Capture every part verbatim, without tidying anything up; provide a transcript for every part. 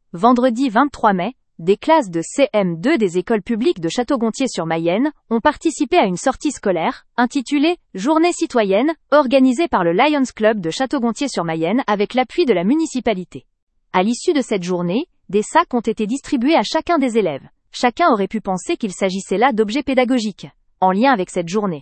Vendredi vingt-trois mai, des classes de C M deux des écoles publiques de Château-Gontier-sur-Mayenne ont participé à une sortie scolaire, intitulée « Journée citoyenne », organisée par le Lions Club de Château-Gontier-sur-Mayenne avec l'appui de la municipalité. À l'issue de cette journée, des sacs ont été distribués à chacun des élèves. Chacun aurait pu penser qu'il s'agissait là d'objets pédagogiques, en lien avec cette journée.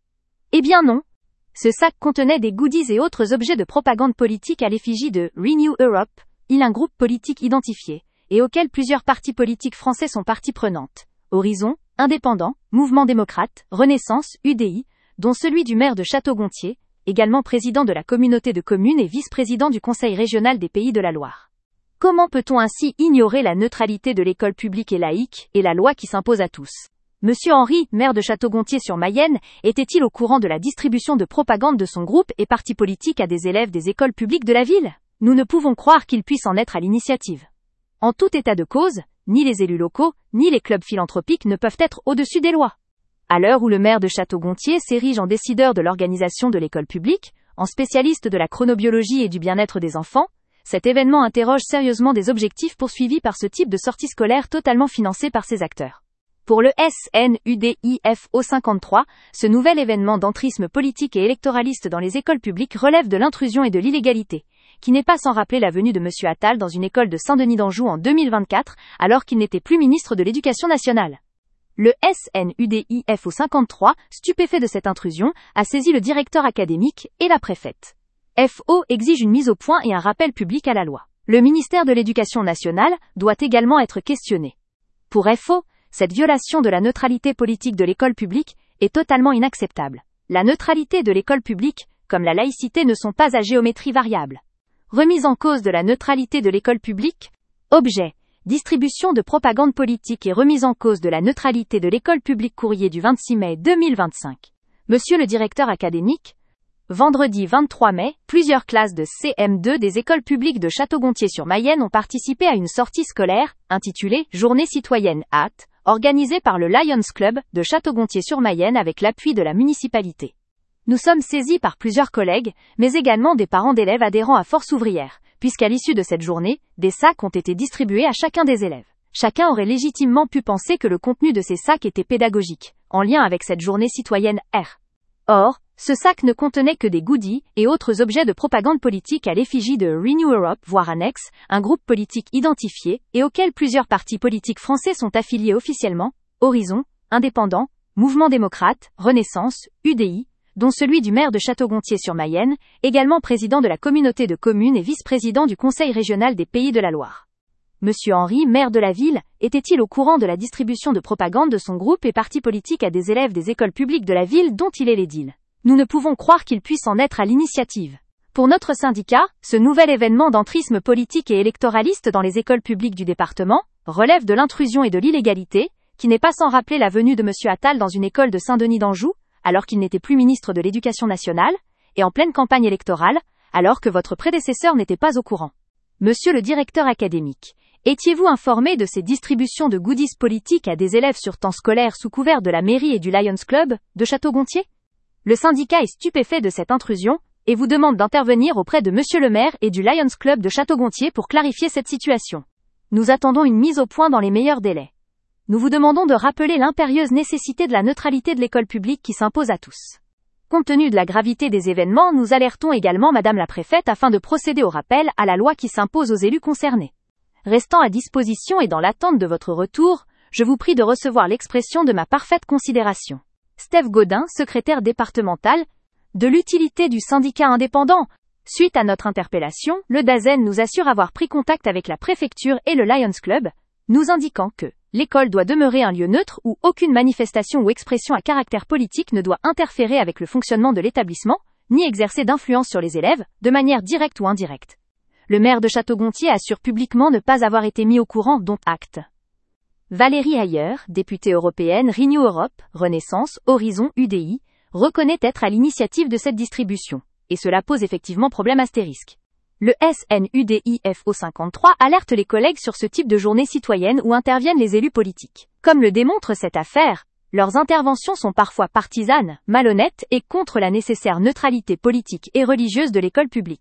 Eh bien non. Ce sac contenait des goodies et autres objets de propagande politique à l'effigie de Renew Europe, il un groupe politique identifié, et auquel plusieurs partis politiques français sont partie prenante. Horizon, Indépendant, Mouvement démocrate, Renaissance, U D I, dont celui du maire de Château-Gontier, également président de la communauté de communes et vice-président du Conseil régional des Pays de la Loire. Comment peut-on ainsi ignorer la neutralité de l'école publique et laïque, et la loi qui s'impose à tous? Monsieur Henry, maire de Château-Gontier-sur-Mayenne, était-il au courant de la distribution de propagande de son groupe et parti politique à des élèves des écoles publiques de la ville? Nous ne pouvons croire qu'il puisse en être à l'initiative. En tout état de cause, ni les élus locaux, ni les clubs philanthropiques ne peuvent être au-dessus des lois. À l'heure où le maire de Château-Gontier s'érige en décideur de l'organisation de l'école publique, en spécialiste de la chronobiologie et du bien-être des enfants, cet événement interroge sérieusement des objectifs poursuivis par ce type de sortie scolaire totalement financé par ses acteurs. Pour le S N U D I F O cinquante-trois, ce nouvel événement d'entrisme politique et électoraliste dans les écoles publiques relève de l'intrusion et de l'illégalité, qui n'est pas sans rappeler la venue de Monsieur Attal dans une école de Saint-Denis d'Anjou en deux mille vingt-quatre, alors qu'il n'était plus ministre de l'Éducation nationale. Le S N U D I F O cinquante-trois, stupéfait de cette intrusion, a saisi le directeur académique et la préfète. F O exige une mise au point et un rappel public à la loi. Le ministère de l'Éducation nationale doit également être questionné. Pour F O, cette violation de la neutralité politique de l'école publique est totalement inacceptable. La neutralité de l'école publique, comme la laïcité, ne sont pas à géométrie variable. Remise en cause de la neutralité de l'école publique. Objet. Distribution de propagande politique et remise en cause de la neutralité de l'école publique. Courrier du vingt-six mai deux mille vingt-cinq. Monsieur le directeur académique. Vendredi vingt-trois mai, plusieurs classes de C M deux des écoles publiques de Château-Gontier-sur-Mayenne ont participé à une sortie scolaire, intitulée « Journée citoyenne hâte », organisée par le Lions Club de Château-Gontier-sur-Mayenne avec l'appui de la municipalité. Nous sommes saisis par plusieurs collègues, mais également des parents d'élèves adhérents à Force ouvrière, puisqu'à l'issue de cette journée, des sacs ont été distribués à chacun des élèves. Chacun aurait légitimement pu penser que le contenu de ces sacs était pédagogique, en lien avec cette journée citoyenne R. Or, ce sac ne contenait que des goodies et autres objets de propagande politique à l'effigie de Renew Europe, voire annexe, un groupe politique identifié et auquel plusieurs partis politiques français sont affiliés officiellement, Horizon, Indépendant, Mouvement démocrate, Renaissance, U D I, dont celui du maire de Château-Gontier-sur-Mayenne, également président de la communauté de communes et vice-président du Conseil régional des Pays de la Loire. Monsieur Henry, maire de la ville, était-il au courant de la distribution de propagande de son groupe et parti politique à des élèves des écoles publiques de la ville dont il est l'édile? Nous ne pouvons croire qu'il puisse en être à l'initiative. Pour notre syndicat, ce nouvel événement d'entrisme politique et électoraliste dans les écoles publiques du département relève de l'intrusion et de l'illégalité, qui n'est pas sans rappeler la venue de Monsieur Attal dans une école de Saint-Denis d'Anjou, alors qu'il n'était plus ministre de l'Éducation nationale, et en pleine campagne électorale, alors que votre prédécesseur n'était pas au courant. Monsieur le directeur académique, étiez-vous informé de ces distributions de goodies politiques à des élèves sur temps scolaire sous couvert de la mairie et du Lions Club de Château-Gontier? Le syndicat est stupéfait de cette intrusion, et vous demande d'intervenir auprès de Monsieur le maire et du Lions Club de Château-Gontier pour clarifier cette situation. Nous attendons une mise au point dans les meilleurs délais. Nous vous demandons de rappeler l'impérieuse nécessité de la neutralité de l'école publique qui s'impose à tous. Compte tenu de la gravité des événements, nous alertons également Madame la préfète afin de procéder au rappel à la loi qui s'impose aux élus concernés. Restant à disposition et dans l'attente de votre retour, je vous prie de recevoir l'expression de ma parfaite considération. Steph Gaudin, secrétaire départemental, de l'utilité du syndicat indépendant. Suite à notre interpellation, le DAZEN nous assure avoir pris contact avec la préfecture et le Lions Club, nous indiquant que l'école doit demeurer un lieu neutre où aucune manifestation ou expression à caractère politique ne doit interférer avec le fonctionnement de l'établissement, ni exercer d'influence sur les élèves, de manière directe ou indirecte. Le maire de Château-Gontier assure publiquement ne pas avoir été mis au courant, dont acte. Valérie Hayer, députée européenne Renew Europe, Renaissance, Horizon, U D I, reconnaît être à l'initiative de cette distribution, et cela pose effectivement problème astérisque. Le S N U D I F O cinquante-trois alerte les collègues sur ce type de journée citoyenne où interviennent les élus politiques. Comme le démontre cette affaire, leurs interventions sont parfois partisanes, malhonnêtes et contre la nécessaire neutralité politique et religieuse de l'école publique.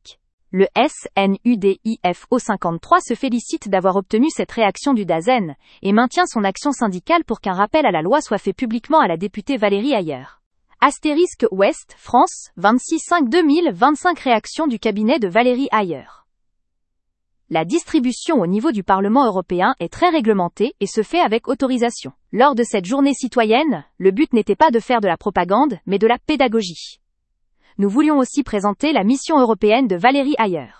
Le S N U D I F O cinquante-trois se félicite d'avoir obtenu cette réaction du Dasen, et maintient son action syndicale pour qu'un rappel à la loi soit fait publiquement à la députée Valérie Hayer. Astérisque Ouest, France, vingt-six cinq deux mille vingt-cinq Réaction du cabinet de Valérie Hayer. La distribution au niveau du Parlement européen est très réglementée et se fait avec autorisation. Lors de cette journée citoyenne, le but n'était pas de faire de la propagande, mais de la pédagogie. Nous voulions aussi présenter la mission européenne de Valérie Hayer.